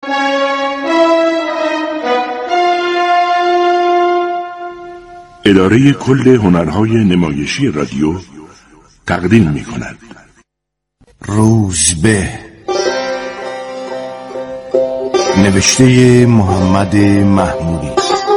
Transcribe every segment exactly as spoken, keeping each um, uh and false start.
اداره کل هنرهای نمایشی رادیو تقدیم می کند روزبه، نوشته محمد محمودی،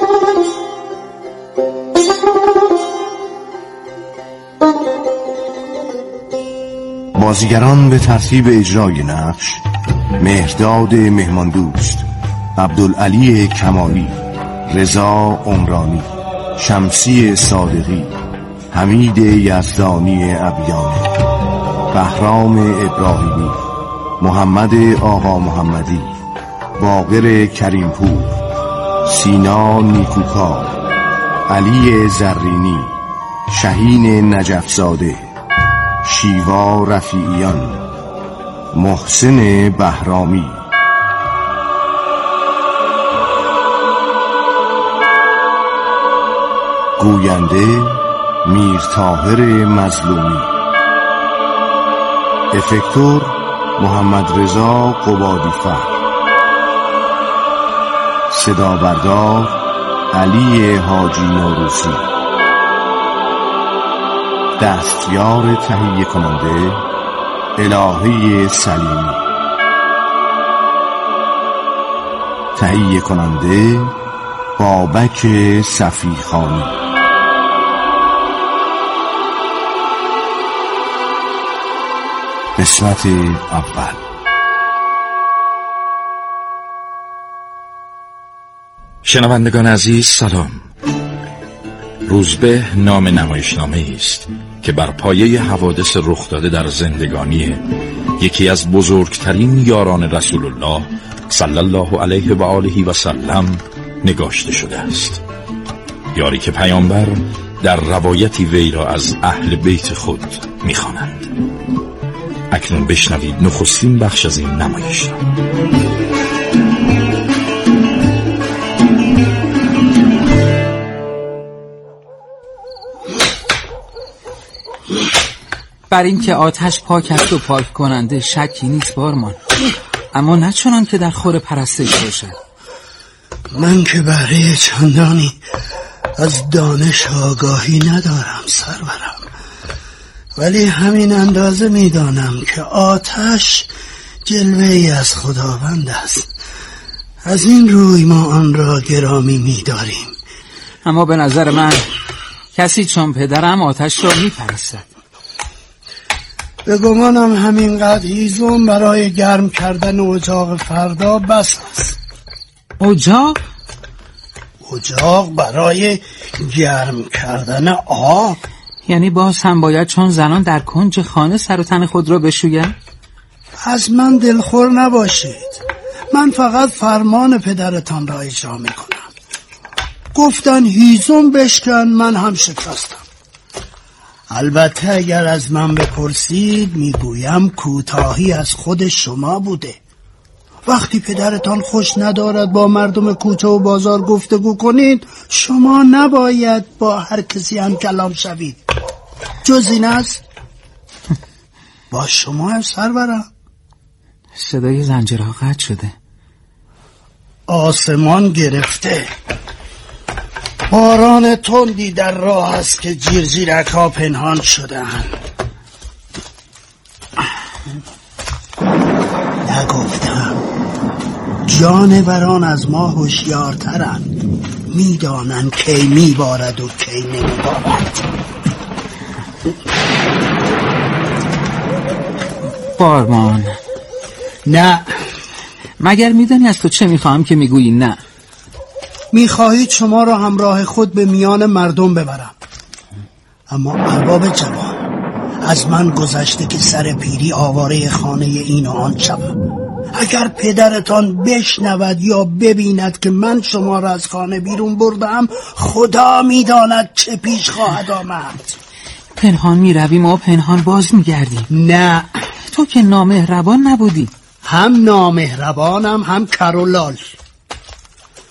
بازیگران به ترتیب اجرای نقش: مهرداد مهماندوست، عبدالعلی کمالی، رضا عمرانی، شمسی صادقی، حمید یزدانی ابیانی، بهرام ابراهیمی، محمد آقا محمدی، باقر کریمپور، سینا نیکوکار، علی زرینی، شهین نجفزاده، شیوا رفیعیان، محسن بهرامی. گوینده میر طاهر مظلومی، افکتور محمد رضا قبادی‌فر، صدا بردار علی حاجی نوروسی، دستیار تهیه کننده الهه سلیمی، تهیه کننده بابک صفیخانی. قسمت اول. شنوندگان عزیز سلام. روزبه نام نمایشنامه است که بر پایه حوادث رخ داده در زندگانی یکی از بزرگترین یاران رسول الله صلی الله علیه و آله و سلم نگاشته شده است. یاری که پیامبر در روایتی وی را از اهل بیت خود می‌خوانند. اکنون بشنوید نخستین بخش از این نمایشنامه. بر این که آتش پاک است و پاک کننده شکی نیست بارمان، اما نه چنان که در خور پرستش باشد. من که بهره چندانی از دانش آگاهی ندارم سرورم، ولی همین اندازه میدانم که آتش جلوه ای از خداوند است. از این روی ما آن را گرامی می‌داریم. اما به نظر من کسی چون پدرم آتش را می‌پرستد. به گمانم همینقدر هیزم برای گرم کردن اجاق فردا بس است. اجاق؟ اجاق برای گرم کردن آب؟ یعنی باز هم باید چون زنان در کنج خانه سر و تن خود را بشویند؟ از من دلخور نباشید، من فقط فرمان پدرتان را اجرا میکنم. گفتن هیزم بشکن، من هم شکستم. البته اگر از من بپرسید میگویم کوتاهی از خود شما بوده. وقتی پدرتان خوش ندارد با مردم کوچه و بازار گفتگو کنید، شما نباید با هر کسی هم کلام شوید. جز این است. با شما هم سرورم. صدای زنجیرها قطع شده. آسمان گرفته. باران تندی در راه است که جیرجیرک ها پنهان شدند. نگفتم جانوران از ما هوشیارترند، میدانند کی میبارد و کی نمیبارد. بارمان نه. مگر میدانی از تو چه میخواهم که میگویی نه؟ میخواهید شما را همراه خود به میان مردم ببرم، اما ارباب جوان، از من گذشته که سر پیری آواره خانه این و آن شوم. اگر پدرتان بشنود یا ببیند که من شما را از خانه بیرون بردم، خدا میداند چه پیش خواهد آمد. پنهان میرویم و پنهان باز میگردیم. نه، تو که نامهربان نبودی. هم نامهربانم هم کرولال.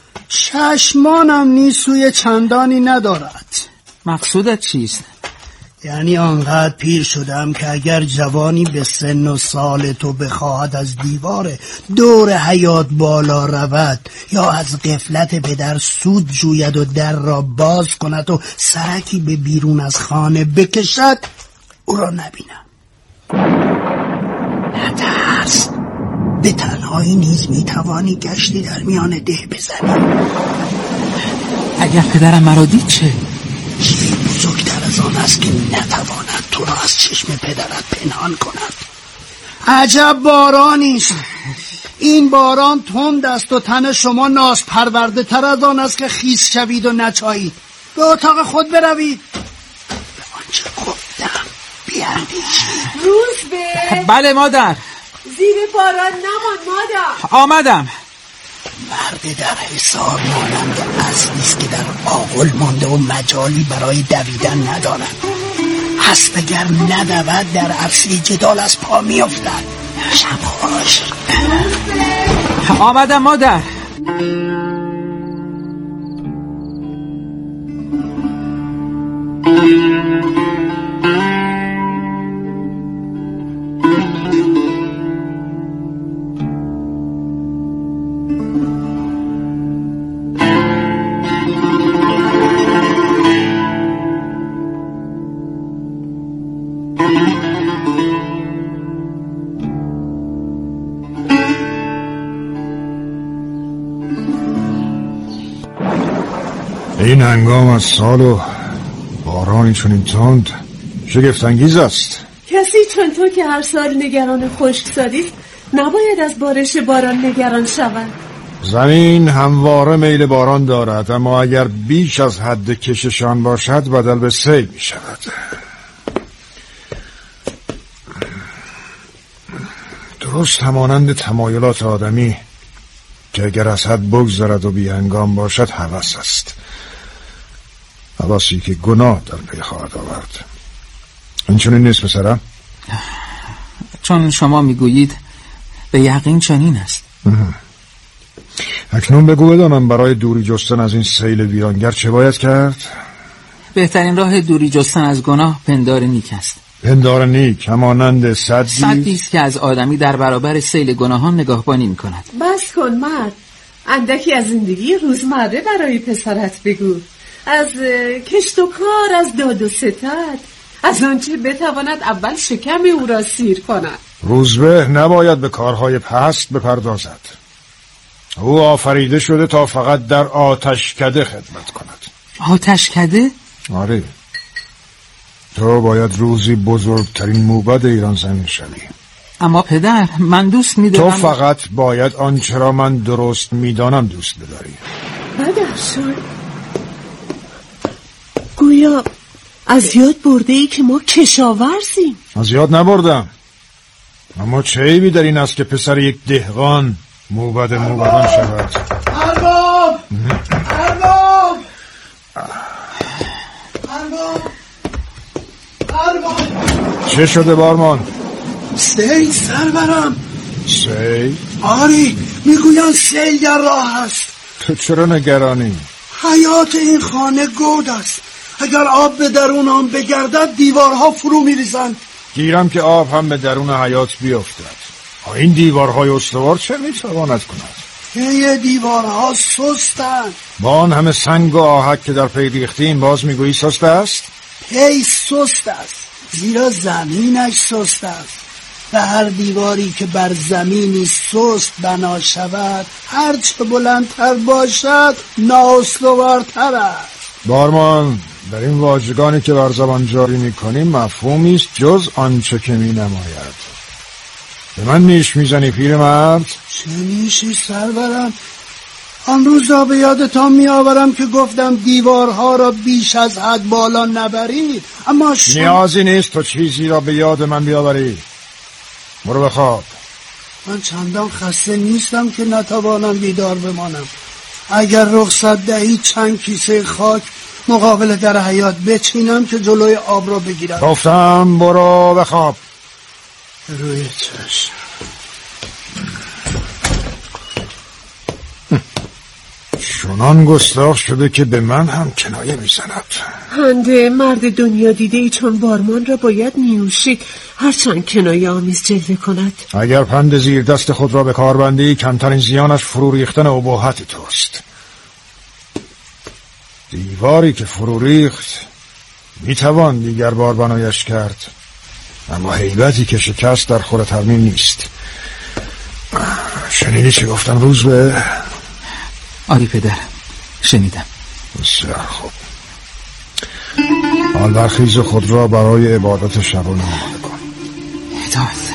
چشمانم نیسوی چندانی ندارد. مقصودت چیست؟ یعنی آنقدر پیر شدم که اگر جوانی به سن و سال تو بخواهد از دیوار دور حیات بالا رود یا از غفلت پدر سود جوید و در را باز کند و سرکی به بیرون از خانه بکشد، او را نبینم. نترس، به تنهایی نیز میتوانی گشتی در میان ده بزنی. اگر پدرم مرا دید چه؟ چیزی بزرگتر از آن است که نتواند تو را از چشم پدرت پنهان کند. عجب بارانی است. این باران تند است و تن شما ناز پرورده تر از آن است که خیس شوید و نچایید. به اتاق خود بروید. به آنچه گفتم بیاندیشید. روز به بله مادر. زیر باران نمان مادر. آمدم. مرد در حصار مانند اسبی است که در آغل مانده و مجالی برای دویدن ندارد. اسب اگر ندود در عرصه جدال از پا میافتد. شب خوش. آمدم مادر. این هنگام از سال و بارانی چنین تند شگفت‌انگیز است. کسی چون تو که هر سال نگران خشکسالی است نباید از بارش باران نگران شود. زمین همواره میل باران دارد، اما اگر بیش از حد کششان باشد بدل به سیل می شود. درست همانند تمایلات آدمی که اگر از حد بگذرد و بی هنگام باشد هوس است، هوسی که گناه در پی خواهد آورد. این چنین نیست پسرم؟ چون شما میگویید به یقین چنین است. اکنون بگو بدانم برای دوری جستن از این سیل ویرانگر چه باید کرد؟ بهترین راه دوری جستن از گناه پندار نیک است. پندار نیک همانند سدی سدی است که از آدمی در برابر سیل گناهان نگاهبانی می‌کند. بس کن مرد، اندکی از زندگی روزمره برای پسرت بگو. از کشت و کار، از داد و ستد، از آنچه بتواند اول شکم او را سیر کند. روزبه نباید به کارهای پست بپردازد. او آفریده شده تا فقط در آتشکده خدمت کند. آتشکده؟ آره، تو باید روزی بزرگترین موبد ایران زمین شوی. اما پدر، من دوست می‌دارم. تو فقط باید آنچه را من درست می‌دانم دوست بداری. بدرشان، گویا از یاد برده ای که ما کشاورزیم. از یاد نبردم، اما چه عیبی در این است که پسر یک دهقان موبد موبدان شود. ارباب! ارباب! ارباب! ارباب! چه شده بارمان؟ سیل سرورم. سیل؟ آری، میگویند سیل در راه است. تو چرا نگرانی؟ حیات این خانه گود است. اگر آب به درون آن بگردد دیوارها فرو میریزند. گیرم که آب هم به درون حیات بیفتد. این دیوارهای استوار چه میتواند کند؟ این دیوارها سستند. با آن همه سنگ و آهک که در پی ریختیم باز میگویی سست است؟ پی سست است، زیرا زمینش سست است. و هر دیواری که بر زمینی سست بنا شود هرچه بلندتر باشد نااستوارتر است. بارمان، در این واژگانی که بر زبان جاری میکنیم مفهومی است جز آنچه که می نماید. به من نیش میزنی پیرمرد؟ چه نیشی سرورم؟ آن روزا به یادتان میآورم که گفتم دیوارها را بیش از حد بالا نبرید، اما شما... نیازی نیست تو چیزی را به یاد من بیاوری. برو بخواب. من چندان خسته نیستم که نتوانم بیدار بمانم. اگر رخصت دهی چند کیسه خاک مقابل در حیات بچینم که جلوی آب را بگیرم. گفتم برو بخواب. روی چشم. چنان گستاخ شده که به من هم کنایه میزند. هنده مرد دنیا دیده ای چون بارمان را باید نیوشید هرچند کنایه آمیز جلوه کند. اگر پند زیر دست خود را به کار بندی کمترین زیانش فرو ریختن اباحت توست. دیواری که فرو ریخت میتوان دیگر بار بنایش کرد، اما هیبتی که شکست در خور ترمیم نیست. شنیدی چه گفتم روز به؟ آری پدر، شنیدم. بسیار خوب. حال برخیز خود را برای عبادت شبانه آماده کن. اطاعت.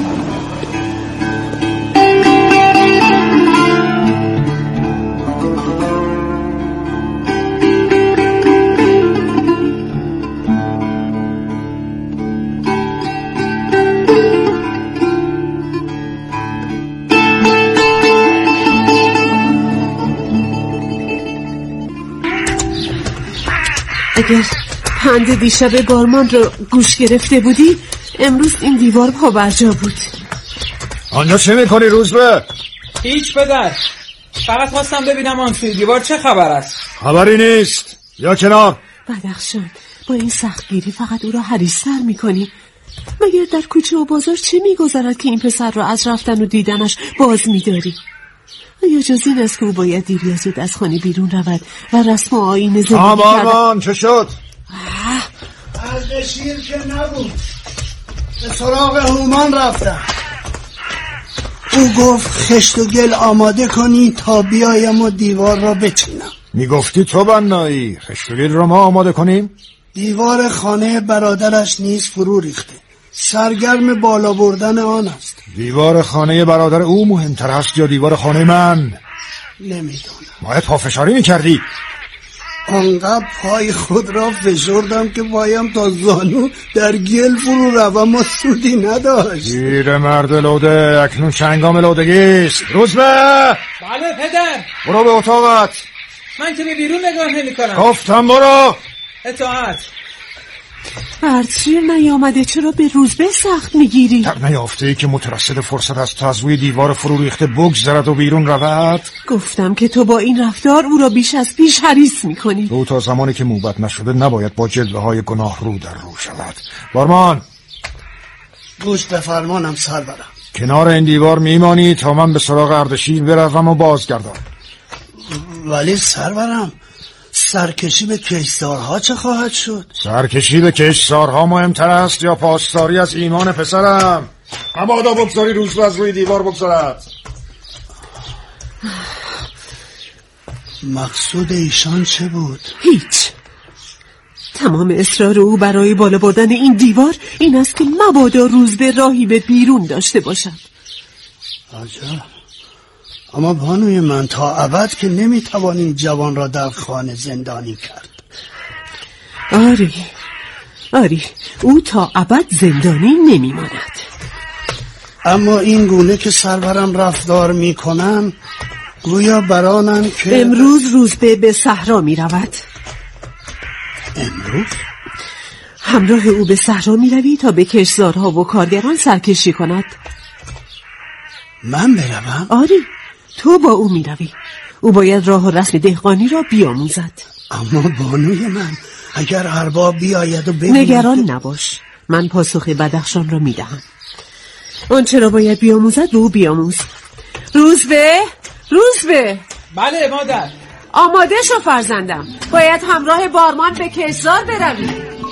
اگر پند دیشب بارمان رو گوش گرفته بودی امروز این دیوار پا برجا بود. آنجا چه میکنی روزبه؟ هیچ پدر، فقط خواستم ببینم آن توی دیوار چه خبر است. خبری نیست، یا کنار. بدخشان، با این سختگیری فقط او را حریص‌تر میکنی. مگر در کوچه و بازار چه میگذرد که این پسر را از رفتن و دیدنش باز میداری؟ یا جز این است که او باید دیر یا زود از خانه بیرون رود و رسم و آیین زندگی کرد؟ آمان چه شد؟ اردشیر که نبود، به سراغ هومان رفتم. او گفت خشت و گل آماده کنی تا بیایم و دیوار را بچینم. میگفتی تو بنایی خشت و گل را ما آماده کنیم؟ دیوار خانه برادرش نیز فرو ریخته، سرگرم بالا بردن آن است. دیوار خانه برادر او مهمتر است یا دیوار خانه من؟ نمیدونم. باید پافشاری میکردی. آنقدر پای خود را فشردم که پایم تا زانو در گل فرو رفت اما سودی نداشت. گیر مرد لوده، اکنون چنگام لودگیست. روزبه! بله پدر. برو به اتاقت. من که به بیرون نگاه نمی کنم. گفتم برو. اطاعت. اردشیر نیامده چرا به روزبه سخت میگیری؟ در نیافته ای که مترصد فرصت از تا از روی دیوار فرو ریخته بگذرد و بیرون رود؟ گفتم که تو با این رفتار او را بیش از پیش حریص میکنی. او تا زمانی که موبت نشده نباید با جلوه های گناه رو در رو شود. بارمان گوش به فرمانم سرورم. کنار این دیوار میمانی تا من به سراغ اردشیر بروم و بازگردم. ولی سرورم سرکشی به کشتارها چه خواهد شد؟ سرکشی به کشتارها مهمتر است یا پاسداری از ایمان پسرم؟ مبادا بگذاری روزبه از روی دیوار بگذارد. مقصود ایشان چه بود؟ هیچ. تمام اصرار او برای بالا بردن این دیوار این است که مبادا روزبه راهی به بیرون داشته باشد. عجب. اما بانوی من تا ابد که نمیتوانیم جوان را در خانه زندانی کرد. آری آری او تا ابد زندانی نمیماند. اما این گونه که سرورم رفتار میکنن گویا برانن که امروز روزبه به صحرا میرود. امروز؟ همراه او به صحرا میروی تا به کشتزارها و کارگران سرکشی کند. من بروم؟ آری تو با او میروی. او باید راه و رسم دهقانی را بیاموزد. اما بانوی من اگر ارباب بیاید و ببیند. نگران نباش، من پاسخ بدخشان را میدهم. آنچه را باید بیاموزد به او بیاموز. روزبه روزبه. بله مادر. آماده شو فرزندم، باید همراه بارمان به کشتزار بروی.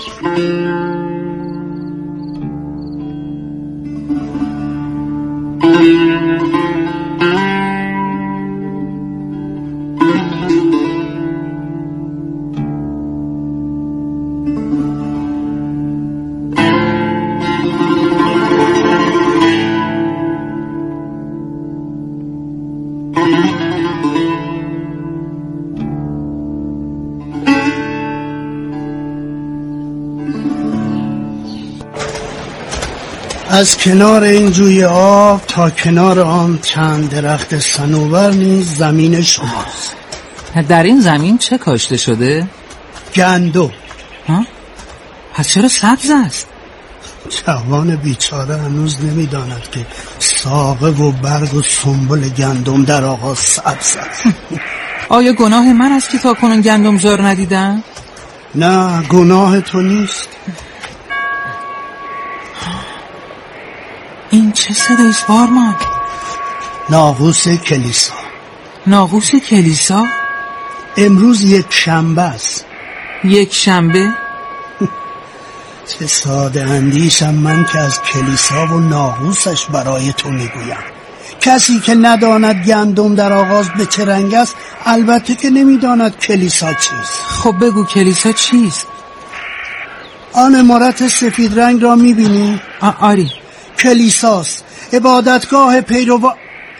از کنار این جوی آب تا کنار آن چند درخت صنوبر نیز زمین شماست. در این زمین چه کاشته شده؟ گندم. ها؟ پس چرا سبز است؟ جوان بیچاره هنوز نمیداند که ساقه و برگ و سنبل گندم در آغاز سبز است. آیا گناه من است که تا کنون گندم زار ندیدم؟ نه، گناه تو نیست. این چه صدایست بارمان؟ ناقوس کلیسا. ناقوس کلیسا؟ امروز یک شنبه است. یک شنبه؟ چه ساده اندیشم من که از کلیسا و ناقوسش برای تو میگویم. کسی که نداند گندم در آغاز به چه رنگ است البته که نمیداند کلیسا چیست. خب بگو کلیسا چیست؟ آن عمارت سفید رنگ را میبینی؟ آری. کلیساست، عبادتگاه پیروان.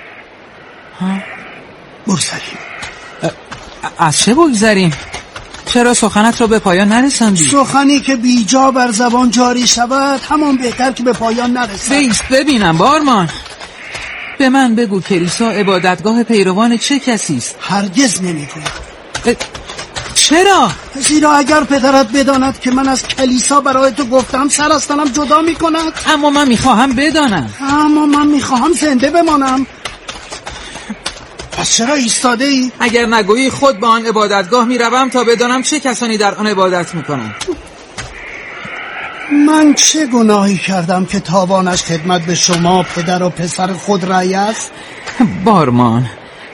بگذاریم. از چه بگذاریم؟ چرا سخنت را به پایان نرساندی؟ سخنی که بیجا بر زبان جاری شود همان بهتر که به پایان نرسد. بیست ببینم بارمان. به من بگو کلیسا عبادتگاه پیروان چه کسی است؟ هرگز نمیگویم. چرا؟ زیرا اگر پدرت بداند که من از کلیسا برای تو گفتم سر از تنم جدا میکند. اما من میخواهم بدانم. اما من میخواهم زنده بمانم. پس چرا ایستاده ای؟ اگر نگویی خود به آن عبادتگاه میروم تا بدانم چه کسانی در آن عبادت میکنند. من چه گناهی کردم که تاوانش خدمت به شما پدر و پسر خود رأی است؟ بارمان،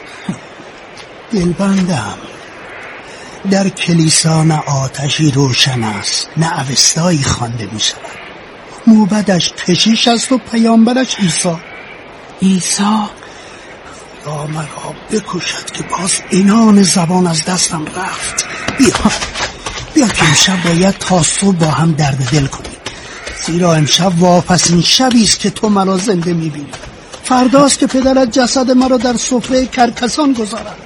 دلبندم، در کلیسا نه آتشی روشن است نه اوستایی خوانده می شود. موبدش کشیش است و پیامبرش عیسی. عیسی یا مرا بکشد که باز اینان زبان از دستم رفت. بیا بیا که امشب باید تا صبح با هم درد دل کنیم، زیرا امشب واپسین شبی است که تو مرا زنده میبینی. فرداست که پدرت جسد مرا در سفره کرکسان گذارد.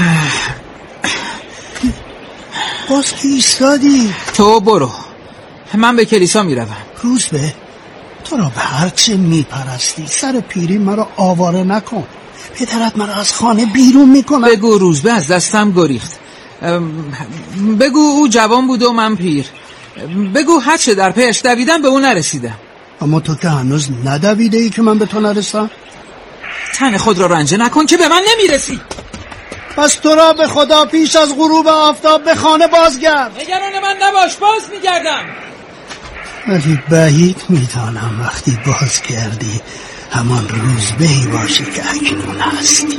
باز که ایستادی؟ تو برو، من به کلیسا میروم. روزبه، تو را به هرچه میپرستی سر پیری مرا آواره نکن. پدرت مرا از خانه بیرون میکنه. بگو روزبه از دستم گریخت. بگو او جوان بود و من پیر. بگو هرچه در پیش دویدم به او نرسیدم. اما تو که هنوز ندویده ای که من به تو نرسم. تن خود را رنجه نکن که به من نمیرسی. پس تو را به خدا پیش از غروب آفتاب به خانه بازگرد. نگران من نباش، باز میگردم. ولی بعید میدانم وقتی بازگردی همان روزبهی باشی که اکنون هستی.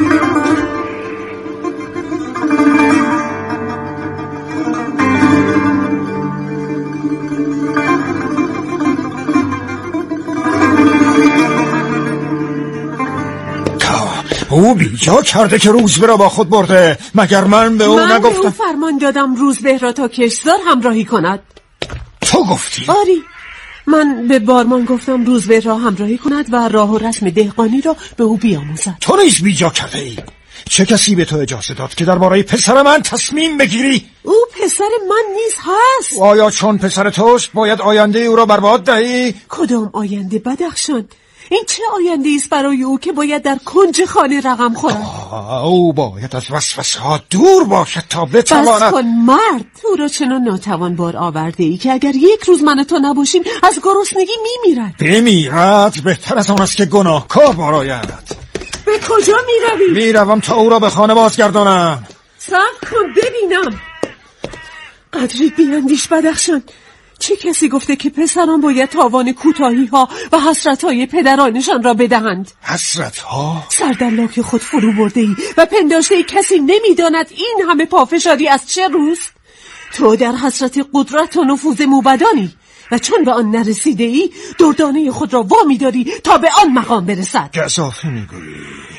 او بیجا کرده که روزبه را با خود برده. مگر من به او من نگفتم؟ من به او فرمان دادم روزبه را تا کشتزار همراهی کند. تو گفتی؟ آری، من به بارمان گفتم روزبه را همراهی کند و راه و رسم دهقانی را به او بیاموزد. تو نیز بیجا کرده ای. چه کسی به تو اجازه داد که درباره پسر من تصمیم بگیری؟ او پسر من نیز هست. آیا چون پسر توست باید آینده او را برباد دهی؟ کدام آینده بدخشان؟ این چه آینده است برای او که باید در کنج خانه رقم خورد؟ او باید از وسوسه ها دور باشد تا بتواند. بس کن مرد، او را چنان ناتوان بار آورده ای که اگر یک روز من تو نباشیم از گرسنگی میمیرد. بمیرد بهتر از آن است که گناهکار بار آید. به کجا میروی؟ میروم تا او را به خانه بازگردانم. صبر کن ببینم. قدری بیاندیش بدخشان. چه کسی گفته که پسران باید تاوان کوتاهی ها و حسرت های پدرانشان را بدهند؟ حسرت ها؟ سردلاک خود فرو برده ای و پنداشته ای کسی نمیداند این همه پافشاری از چه روز؟ تو در حسرت قدرت و نفوذ موبدانی و چون به آن نرسیده ای دردانه خود را وامی داری تا به آن مقام برسد. گزافه میگویی.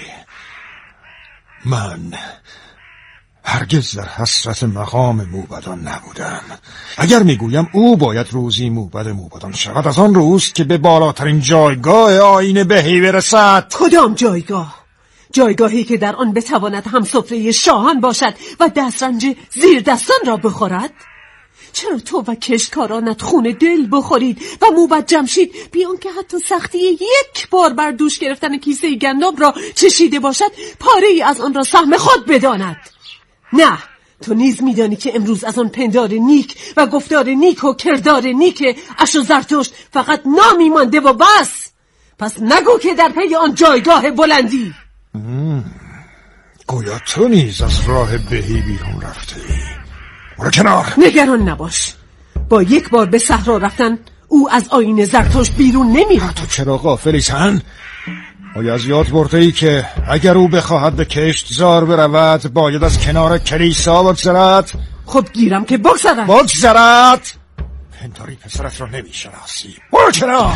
من هرگز در حسرت مقام موبدان نبودم. اگر میگویم او باید روزی موبد موبدان شود از آن روز که به بالاترین جایگاه آیین بهی برسد. کدام جایگاه؟ جایگاهی که در آن بتواند هم سفره شاهان باشد و دسترنج زیر دستان را بخورد؟ چرا تو و کشتکارانت خون دل بخورید و موبد جمشید بیان که حتی سختی یک بار بر دوش گرفتن کیسه گندم را چشیده باشد پاره ای از آن را سهم خود بداند؟ نه، تو نیز میدانی که امروز از آن پندار نیک و گفتار نیک و کردار نیک اش و زرتشت فقط نامی مانده و بس. پس نگو که در پی آن جایگاه بلندی. گویا تو نیز از راه بهی بیرون رفته ای. برو کنار. نگران نباش، با یک بار به صحرا رفتن او از آیین زرتشت بیرون نمیاد. تو چرا غافلی سن؟ آیا از یاد برده ای که اگر او بخواهد به کشتزار برود باید از کنار کلیسا بگذرد؟ خب گیرم که بگذرد. بگذرد؟ پنداری پسرت را نمیشناسی. برو کنار.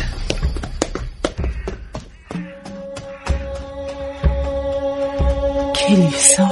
کلیسا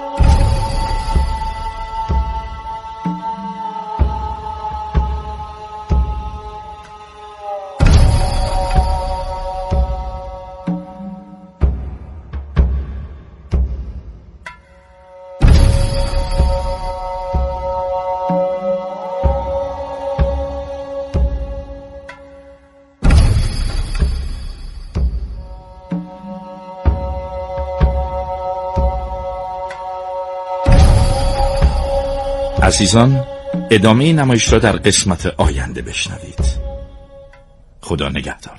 عزیزان، ادامه نمایش را در قسمت آینده بشنوید. خدا نگهدار.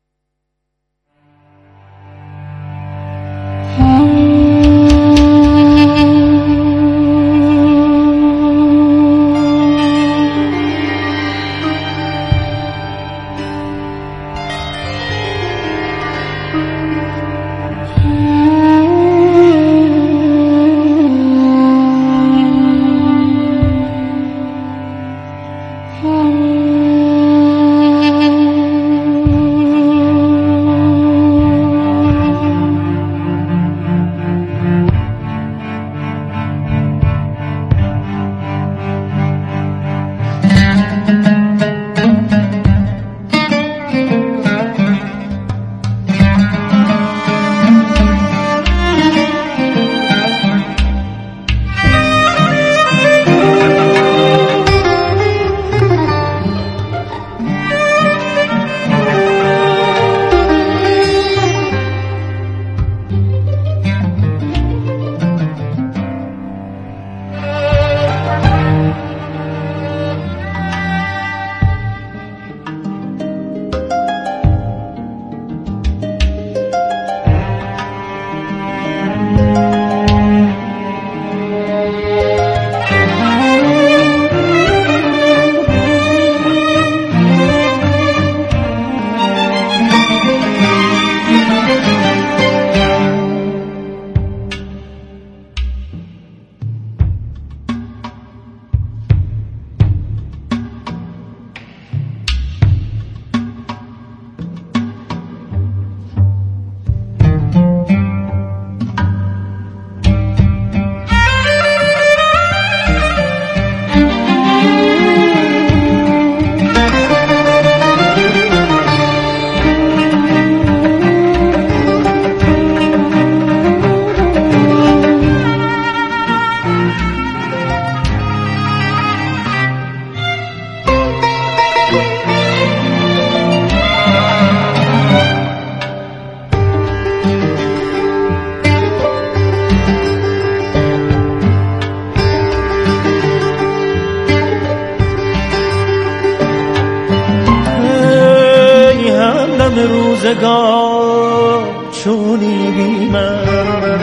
روزگار چونی بی من،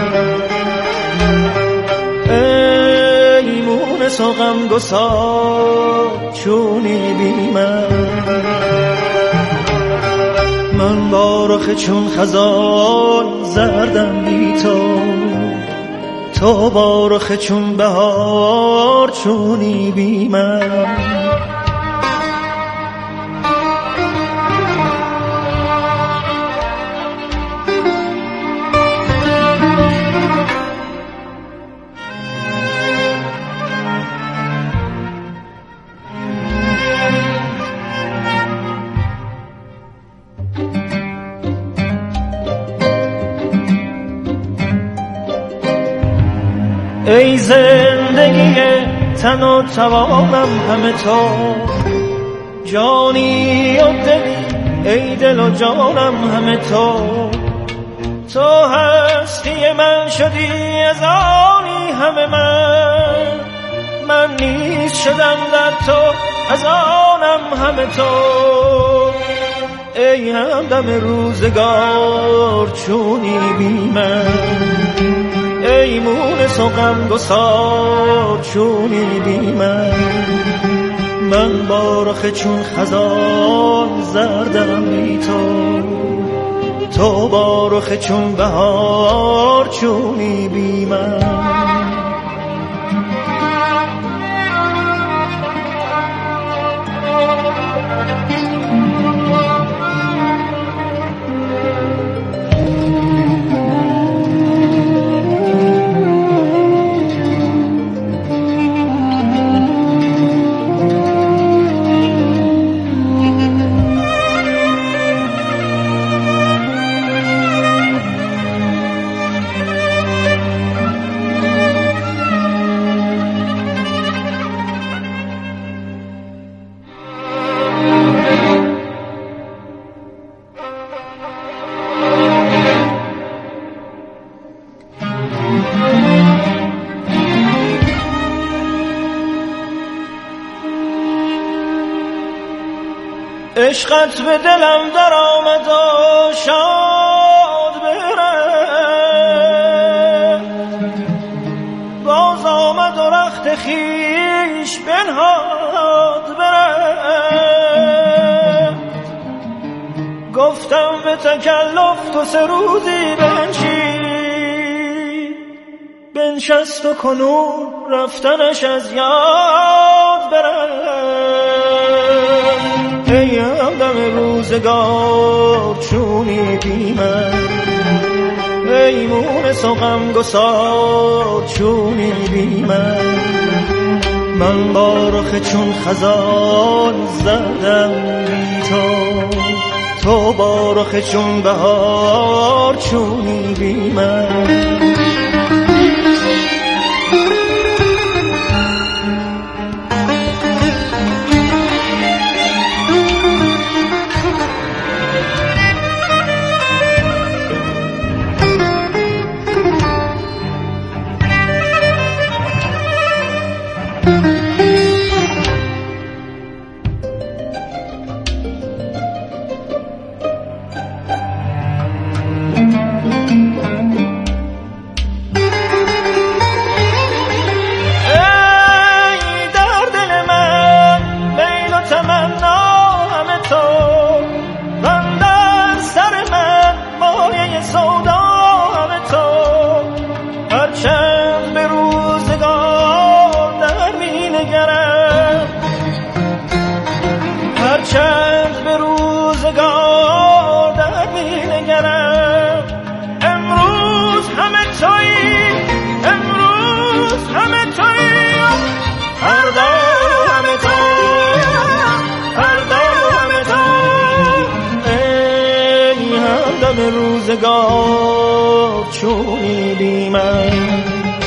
ای مونس و غمگسار چونی بی من. من با رخ چون خزان زردم بی تو، تو با رخ چون بهار چونی بی من. ای زندگی تن و توانم همه تو، جانی و دلی ای دل و جانم همه تو. تو هستی من شدی از آنی همه من، من نیز شدم در تو از آنم همه تو. ای همدم روزگار چونی بی من، ای مونس و غمگسار چونی بی من، من با رخ چون خزان زردم بی تو، تو با رخ چون بهار چونی بی من. عشقت به دلم در آمد و شاد بره، باز آمد و رخت خیش بنهاد بره. گفتم به تکلف تو سه روزی بنشین، بنشست و کنون رفتنش از یاد بره. ای همدم روزگار چونی بی من، ای مونس و غمگسار چونی بی من، من با رخ چون خزان زردم بی تو، تو با رخ چون بهار چونی بی من. روزگار چونی بی من،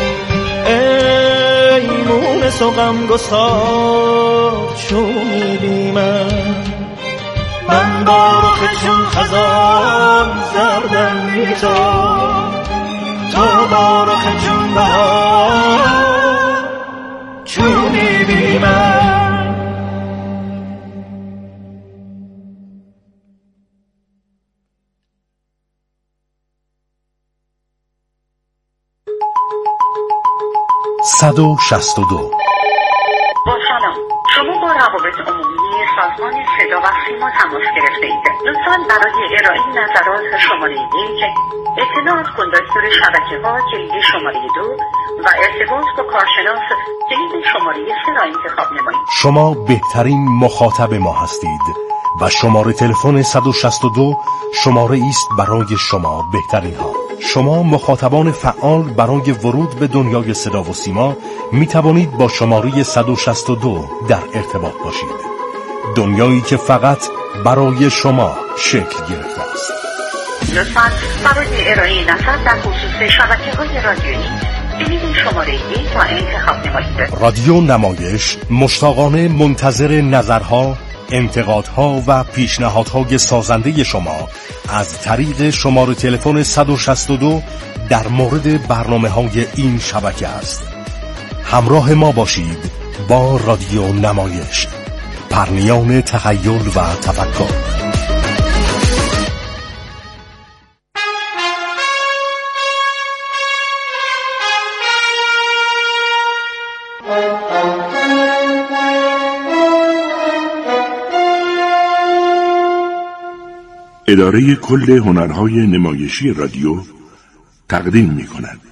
ای مونس و غمگسار چونی بی من، من با رخ چون خزان زردم بی تو، تو با رخ چون بهار چونی بی من. صد و شصت و دو. با سلام، شما با روابط عمومی سازمان صدا و سیما تماس گرفته اید. لطفاً برای ارائه نظرات شماره یک، اطلاعات کندکتور شبکه ها کلید شماره دو و ارتباط با کارشناس کلید شماره سه را انتخاب نمایید. شما بهترین مخاطب ما هستید و شماره تلفن صد و شصت و دو شماره است برای شما بهترین ها. شما مخاطبان فعال برای ورود به دنیای صدا و سیما می توانید با شماره صد و شصت و دو در ارتباط باشید. دنیایی که فقط برای شما شکل گرفته است. لطفاً برای ارائه نظر در خصوص شبکه‌های رادیویی کلید شماره یک را انتخاب نمایید. رادیو نمایش مشتاقانه منتظر نظرها، انتقادها و پیشنهادهای سازنده شما از طریق شماره تلفن صد و شصت و دو در مورد برنامه‌های این شبکه است. همراه ما باشید با رادیو نمایش، پرنیان تخیل و تفکر. اداره کل هنرهای نمایشی رادیو تقدیم می کند.